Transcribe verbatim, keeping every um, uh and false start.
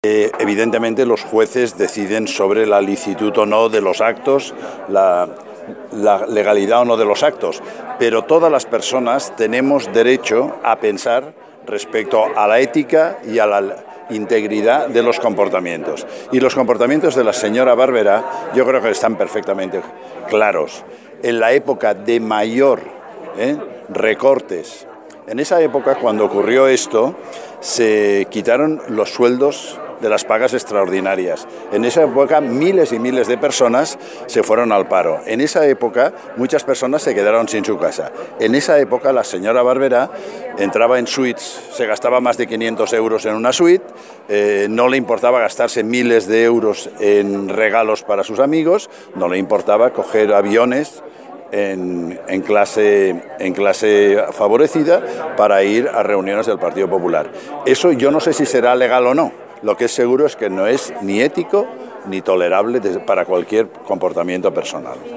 Eh, evidentemente los jueces deciden sobre la licitud o no de los actos, la, la legalidad o no de los actos, pero todas las personas tenemos derecho a pensar respecto a la ética y a la integridad de los comportamientos. Y los comportamientos de la señora Barberá yo creo que están perfectamente claros. En la época de mayor ¿eh? recortes, en esa época cuando ocurrió esto, se quitaron los sueldos de las pagas extraordinarias. En esa época miles y miles de personas se fueron al paro. En esa época muchas personas se quedaron sin su casa. En esa época la señora Barberá entraba en suites, se gastaba más de quinientos euros en una suite, eh, no le importaba gastarse miles de euros en regalos para sus amigos, no le importaba coger aviones En, en, clase, en clase favorecida para ir a reuniones del Partido Popular. Eso yo no sé si será legal o no. Lo que es seguro es que no es ni ético ni tolerable para cualquier comportamiento personal.